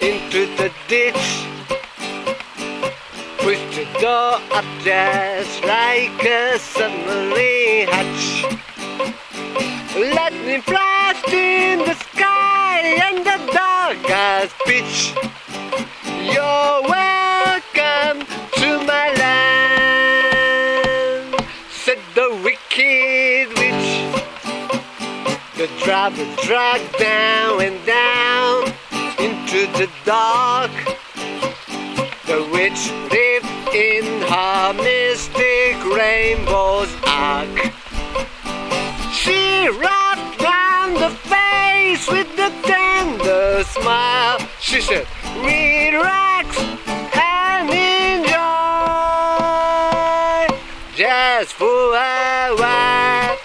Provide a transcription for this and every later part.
into the ditch. Push the door up just like a submarine hatch. Lightning flashed in the sky and the dark as pitch. You're welcome to my land, said the wicked witch. The driver dragged down and down into the dark. The witch lived in her mystic rainbow's arc. She wrapped round the face with a tender smile. She said, relax and enjoy just for a while.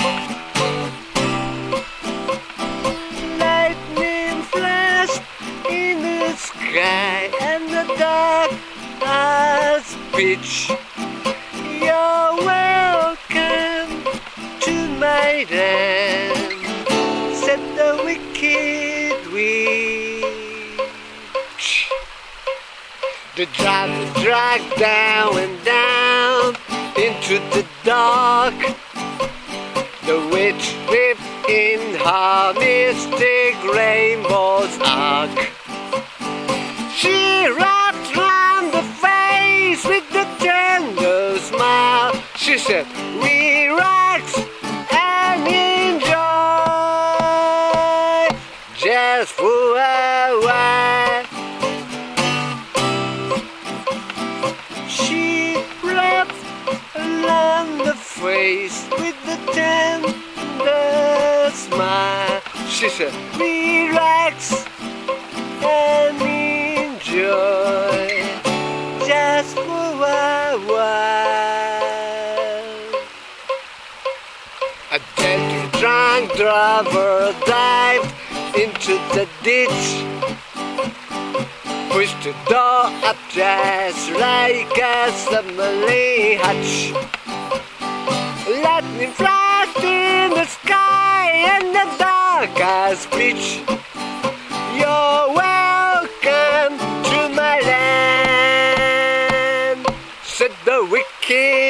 Lightning flashed in the sky and the dark as pitch. You're welcome to my land, said the wicked witch. The driver dragged down and down into the dark. The witch lived in her mystic rainbow's arc. She wrapped round the face with a tender smile. She said, relax and enjoy just for a while. She wrapped along the face with a tender smile. She said, relax and enjoy just for a while. A deadly drunk driver dived into the ditch. Pushed the door up just like a submarine hatch. Lightning flashed in the sky and the dark as pitch. You're welcome to my land, said the wicked